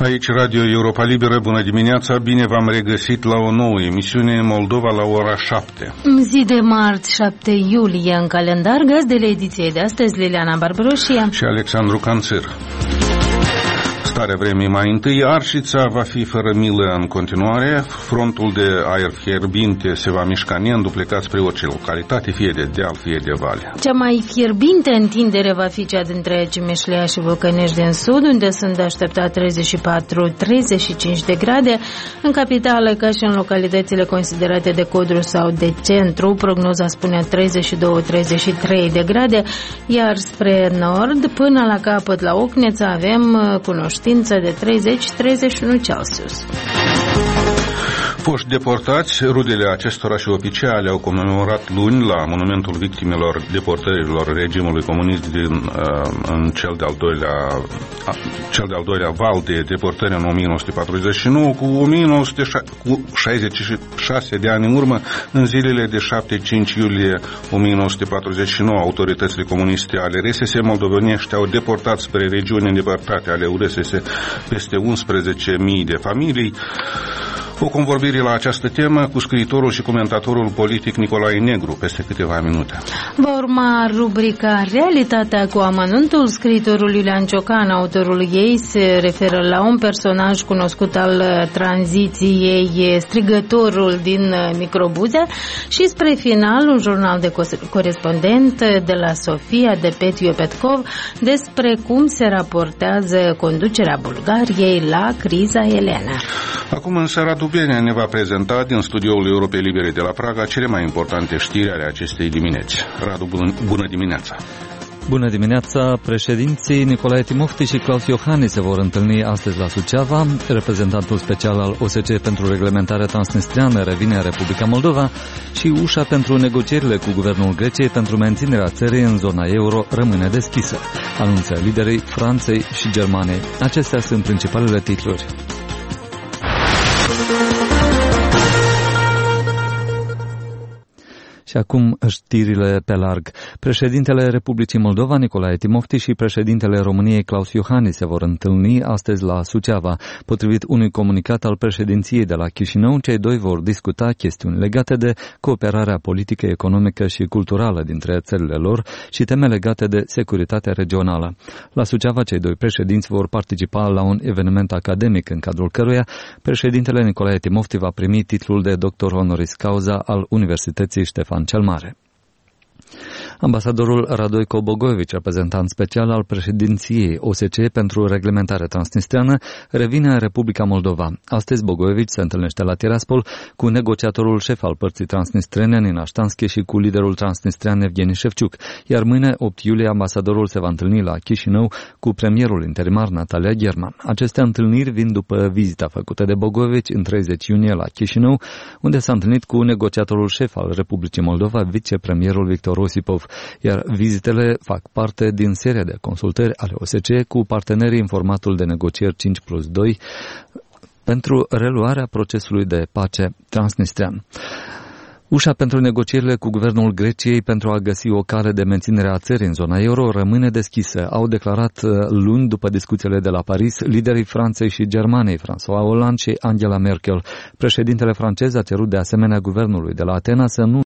Aici Radio Europa Liberă, bună dimineața, bine v-am regăsit la o nouă emisiune Moldova la ora 7. Zi de marți, 7 iulie în calendar, gazdele ediției de astăzi, Liliana Barbaroșia și Alexandru Canțir. Starea vremii mai întâi, Arșița va fi fără milă în continuare, frontul de aer fierbinte se va mișca neînduplecat spre orice localitate, fie de deal, fie de vale. Cea mai fierbinte întindere va fi cea dintre Cimeșlea și Vulcănești din sud, unde sunt de așteptat 34-35 de grade. În capitală, ca și în localitățile considerate de Codru sau de centru, prognoza spune 32-33 de grade, iar spre nord, până la capăt la Ocneța, avem cunoștință de 30-31 Celsius. Foști deportați, rudele acestora și oficiali au comemorat luni la monumentul victimelor deportărilor regimului comunist în cel de-al doilea val de deportări în 1949 cu 66 de ani în urmă, în zilele de 7-5 iulie 1949, autoritățile comuniste ale RSS moldovenești au deportat spre regiuni îndepărtate ale URSS peste 11.000 de familii. O convorbire la această temă cu scriitorul și comentatorul politic Nicolae Negru peste câteva minute. Va urma rubrica Realitatea cu amănuntul. Scriitorul Iulian Ciocan, autorul ei, se referă la un personaj cunoscut al tranziției, strigătorul din Microbuzea, și spre final un jurnal de corespondent de la Sofia de Petiu Petkov despre cum se raportează conducerea Bulgariei la criza elenă. Acum însă Radu Benea ne va prezenta din studioul Europei Libere de la Praga cele mai importante știri ale acestei dimineți. Radu, bună dimineața! Bună dimineața! Președinții Nicolae Timofti și Klaus Iohannis se vor întâlni astăzi la Suceava. Reprezentantul special al OSCE pentru reglementarea transnistriană revine în Republica Moldova și ușa pentru negocierile cu guvernul Greciei pentru menținerea țării în zona euro rămâne deschisă, anunță liderii Franței și Germaniei. Acestea sunt principalele titluri. Și acum știrile pe larg. Președintele Republicii Moldova, Nicolae Timofti, și președintele României, Klaus Iohannis, se vor întâlni astăzi la Suceava. Potrivit unui comunicat al președinției de la Chișinău, cei doi vor discuta chestiuni legate de cooperarea politică, economică și culturală dintre țările lor și teme legate de securitatea regională. La Suceava, cei doi președinți vor participa la un eveniment academic în cadrul căruia președintele Nicolae Timofti va primi titlul de doctor honoris causa al Universității Ștefan cel Mare. Ambasadorul Radojko Bogojević, reprezentant special al președinției OSCE pentru reglementare transnistriană, revine în Republica Moldova. Astăzi Bogojević se întâlnește la Tiraspol cu negociatorul șef al părții transnistrene, Nina Ștanski, și cu liderul transnistrian Evgeni Șefciuc, iar mâine, 8 iulie, ambasadorul se va întâlni la Chișinău cu premierul interimar Natalia German. Aceste întâlniri vin după vizita făcută de Bogojević în 30 iunie la Chișinău, unde s-a întâlnit cu negociatorul șef al Republicii Moldova, vicepremierul Victor Osipov, iar vizitele fac parte din seria de consultări ale OSCE cu partenerii în formatul de negocieri 5+2 pentru reluarea procesului de pace transnistrian. Ușa pentru negocierile cu guvernul Greciei pentru a găsi o cale de menținere a țării în zona euro rămâne deschisă, au declarat luni după discuțiile de la Paris liderii Franței și Germaniei, François Hollande și Angela Merkel. Președintele francez a cerut de asemenea guvernului de la Atena să nu